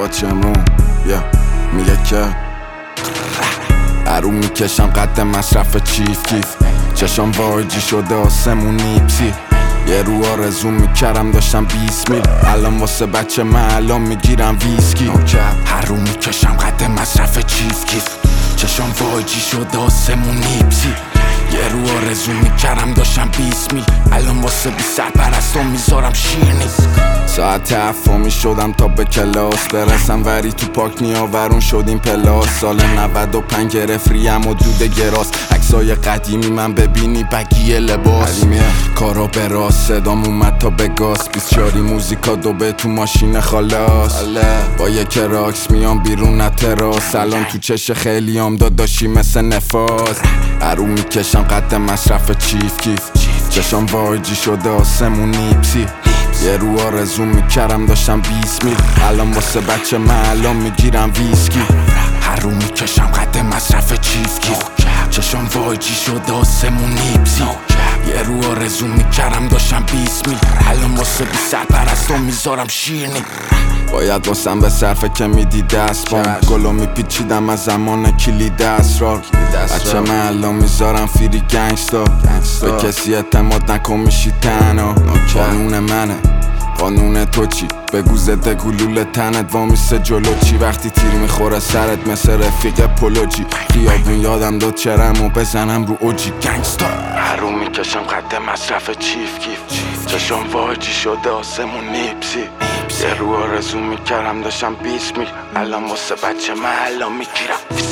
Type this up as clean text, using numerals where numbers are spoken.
واچ امرون میگه که عروم میکشم قد مصرف چیف کیف چشم واجی شده آسمونی پسی یه رو آرزو میکردم داشتم 20 میل الان واسه بچه من الان میگیرم ویسکی هر رو میکشم قد مصرف چیف کیف چشم واجی شده آسمونی پسی یه رو آرزو میکردم داشتم 20 میل الان واسه 20 سرپرستم میذارم شیرنی ساعت 7 میشدم تا به کلاس برسم وری تو پاک نیاورون شدیم پلاس سال 95 گرفت ریم و دود گراس عکسای قدیمی من ببینی بگی لباس کارا به راست صدام اومد تا به گاز 24 موزیکا دوبه تو ماشین خلاص با یک راکس میام بیرون نه تراس الان تو چش خیلیام داداشی مثل نفاس عروم میکشم قد مصرف چیف کیف چشم واجی شده آسمونی پسی یه رو آرزو میکردم داشتم 20 میل الان واسه بچه من الان میگیرم ویسکی هر رو میکشم قد مصرف چیف کیف چشم واجی شده آسمونی پسی یه رو آرزو میکردم داشتم 20 میل الان واسه 20 سرپرستم میذارم شیرنی باید واسم به صرفه که میدی دست بام گلو میپیچیدم از زمان کلید اسرار بچه من الان میذارم فیری گنگستا به کسی اعتماد نکن میشی تنها قانون منه قانون تو چی؟ بگو زده گلول تنت وامیسته جلو چی؟ وقتی تیر میخوره سرت مثل رفیق پولوجی خیابون یادم داد چرم و بزنم رو اوجی گنگستا هر رو میکشم قد مصرف چیف کیف چشم واجی شده آسمونی پسی یه رو آرزو میکردم داشتم 20 میل الان واسه بچه من الان میگیرم